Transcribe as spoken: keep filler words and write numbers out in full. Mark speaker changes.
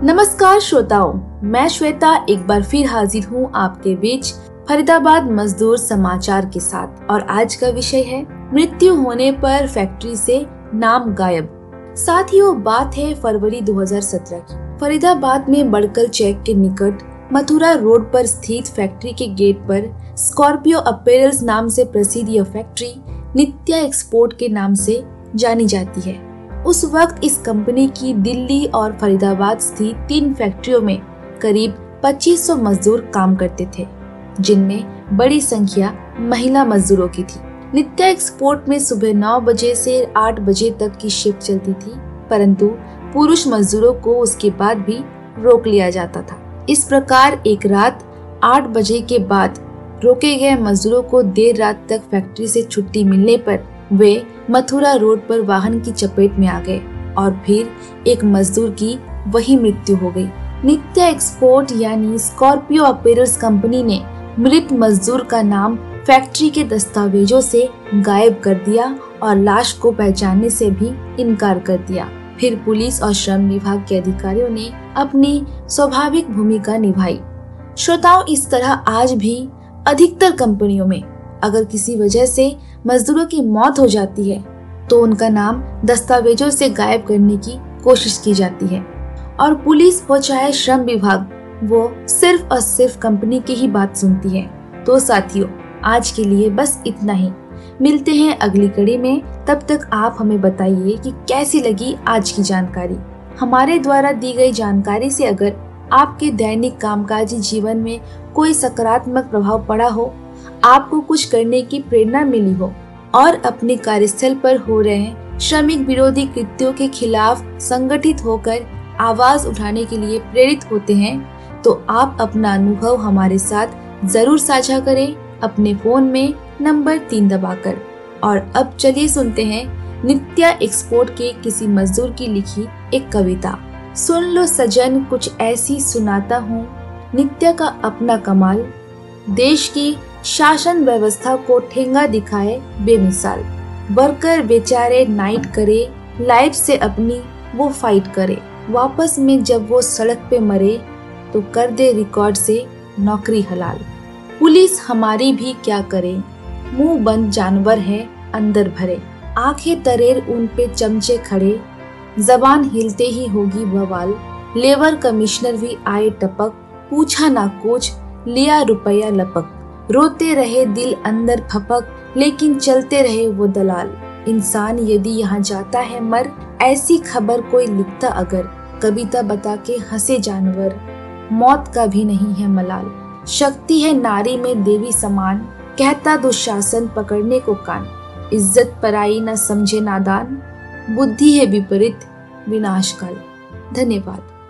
Speaker 1: नमस्कार श्रोताओं, मैं श्वेता एक बार फिर हाजिर हूँ आपके बीच फरीदाबाद मजदूर समाचार के साथ। और आज का विषय है मृत्यु होने पर फैक्ट्री से नाम गायब। साथियों, बात है फरवरी दो हज़ार सत्रह की। फरीदाबाद में बड़कल चौक के निकट मथुरा रोड पर स्थित फैक्ट्री के गेट पर स्कॉर्पियो अपैरल्स नाम से प्रसिद्ध यह फैक्ट्री नित्या एक्सपोर्ट के नाम से जानी जाती है। उस वक्त इस कंपनी की दिल्ली और फरीदाबाद स्थित तीन फैक्ट्रियों में करीब पच्चीस सौ मजदूर काम करते थे, जिनमें बड़ी संख्या महिला मजदूरों की थी। नित्या एक्सपोर्ट में सुबह नौ बजे से आठ बजे तक की शिफ्ट चलती थी, परंतु पुरुष मजदूरों को उसके बाद भी रोक लिया जाता था। इस प्रकार एक रात आठ बजे के बाद रोके गए मजदूरों को देर रात तक फैक्ट्री से छुट्टी मिलने पर वे मथुरा रोड पर वाहन की चपेट में आ गए और फिर एक मजदूर की वही मृत्यु हो गई। नित्या एक्सपोर्ट यानी स्कॉर्पियो अपैरल्स कंपनी ने मृत मजदूर का नाम फैक्ट्री के दस्तावेजों से गायब कर दिया और लाश को पहचानने से भी इनकार कर दिया। फिर पुलिस और श्रम विभाग के अधिकारियों ने अपनी स्वाभाविक भूमिका निभाई। श्रोताओं, इस तरह आज भी अधिकतर कंपनियों में अगर किसी वजह से मजदूरों की मौत हो जाती है तो उनका नाम दस्तावेजों से गायब करने की कोशिश की जाती है, और पुलिस हो चाहे श्रम विभाग, वो सिर्फ और सिर्फ कंपनी की ही बात सुनती है। तो साथियों, आज के लिए बस इतना ही। मिलते हैं अगली कड़ी में। तब तक आप हमें बताइए कि कैसी लगी आज की जानकारी। हमारे द्वारा दी गई जानकारी से अगर आपके दैनिक कामकाजी जीवन में कोई सकारात्मक प्रभाव पड़ा हो, आपको कुछ करने की प्रेरणा मिली हो और अपने कार्यस्थल पर हो रहे श्रमिक विरोधी कृत्यों के खिलाफ संगठित होकर आवाज उठाने के लिए प्रेरित होते हैं, तो आप अपना अनुभव हमारे साथ जरूर साझा करें अपने फोन में नंबर तीन दबाकर। और अब चलिए सुनते हैं नित्या एक्सपोर्ट के किसी मजदूर की लिखी एक कविता। सुन लो सजन, कुछ ऐसी सुनाता हूँ, नित्या का अपना कमाल, देश की शासन व्यवस्था को ठेंगा दिखाए बेमिसाल। वर्कर बेचारे नाइट करे, लाइफ से अपनी वो फाइट करे, वापस में जब वो सड़क पे मरे तो कर दे रिकॉर्ड से नौकरी हलाल। पुलिस हमारी भी क्या करे, मुंह बंद जानवर है अंदर भरे, आंखें तरेर उन पे चमचे खड़े, जबान हिलते ही होगी बवाल। लेबर कमिश्नर भी आए टपक, पूछा ना कुछ, लिया रुपया लपक, रोते रहे दिल अंदर फपक, लेकिन चलते रहे वो दलाल। इंसान यदि यहाँ जाता है मर, ऐसी खबर कोई लिखता अगर, कविता बता के हंसे जानवर, मौत का भी नहीं है मलाल। शक्ति है नारी में देवी समान, कहता दुशासन पकड़ने को कान, इज्जत पराई न समझे नादान, बुद्धि है विपरीत विनाश काल। धन्यवाद।